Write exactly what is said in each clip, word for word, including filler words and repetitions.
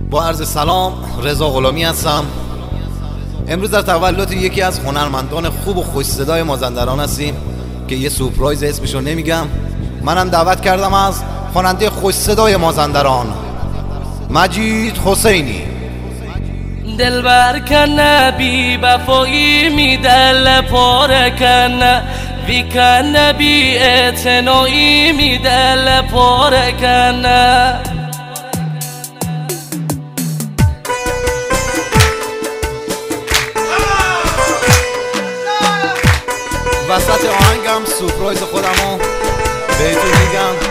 با عرض سلام، رضا غلامی هستم. امروز در تولد یکی از هنرمندان خوب و خوش صدای مازندران هستیم که یه سورپرایز، اسمشو نمیگم. منم دعوت کردم از خواننده خوش صدای مازندران، مجید حسینی. دلبر کنه بی وفایی می دل پاره کنه، بی کنه بی اعتنایی می دل پاره کنه. وسط آهنگم سورپرایز خودمو بهتون میگم.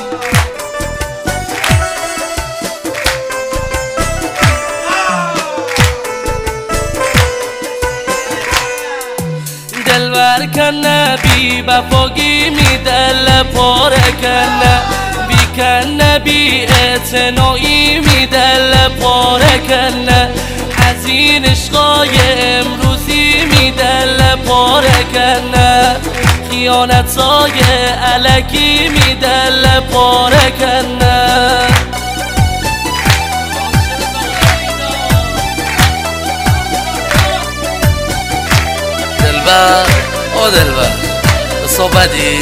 دلبر کنه بی وفایی می دل پاره کنه، بی کنه بی اعتنایی می دل پاره کنه. از این عشقای امروزی می دل پاره کنه، خیانتای الکی می دل پاره کنه. دلبر او دلبر صحبتی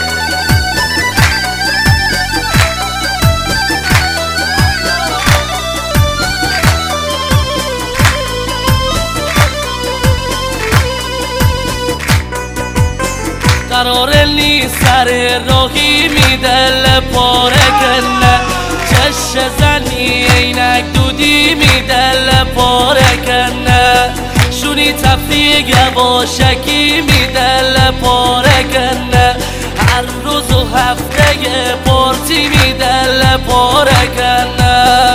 قرار نیست سر راهی می دل پاره کنه، چش زنی عینک دودی می دل پاره کنه. شونی تفریق یواشکی می دل پاره کنه، هر روز و هفته پارتی می دل پاره کنه.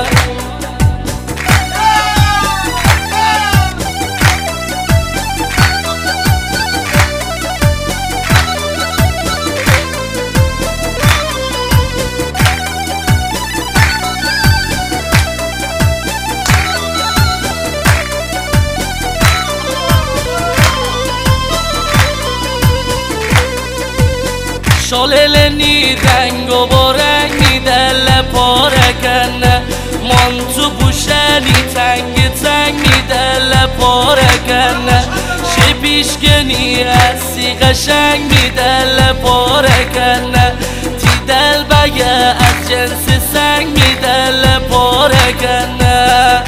شاللنی رنگ و با رنگ می دل پاره کنه، مانتو پوشنی تنگ تنگ می دل پاره کنه. شی پیشگنی هستی قشنگ می دل پاره کنه، تی دل بگه از جنس سنگ می دل پاره کنه.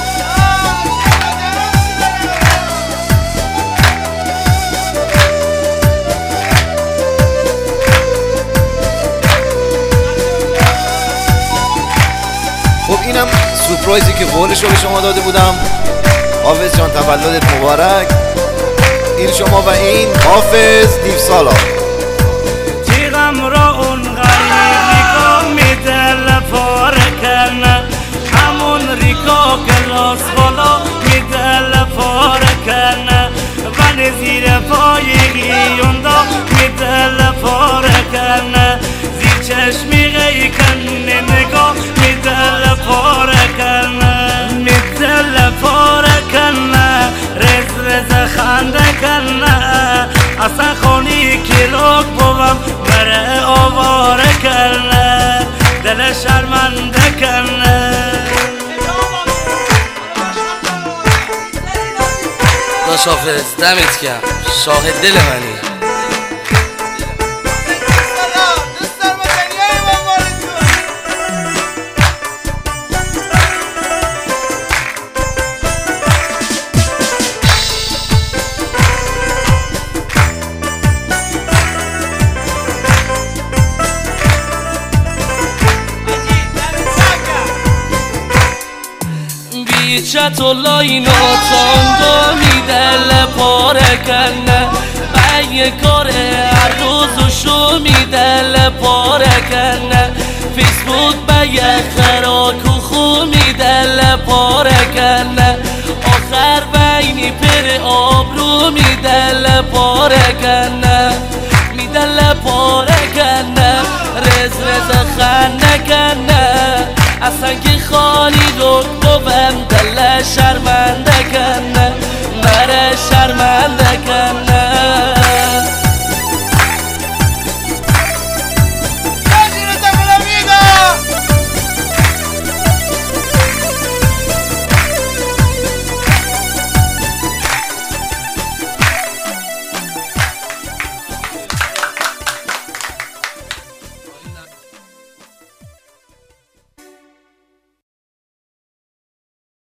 خب اینم سورپرایزی که قولش رو به شما داده بودم. حافظ جان تولدت مبارک. این شما و این حافظ دیو سالا. تیغم را اون غریب ریکا می دل پاره کنه، همون ریکا کلاس بالا می دل پاره کنه. من زیر پای یوندا می دل پاره کنه، زیر چشمی غی کنه نگاه می دل پاره کنه. می دل پاره کنه، رز رز خنده کنه. اصلا خونی کلوک بوم بره آواره کنه، دل شرمنده کنه. داش حافظ دمت گرم، شاهد دل منی. بیچت و لاین و تانگو می دل پاره کنه، بگه کار هر روز و شو می دل پاره کنه. فیسبوک بگه خراک و خو می دل پاره کنه، آخر بینی پر آبرو می دل پاره کنه. می دل پاره کنه، رز رز خنده کنه. اصلا که خالی رو بوم دل شرمنده کنه، بره شرمنده کنه.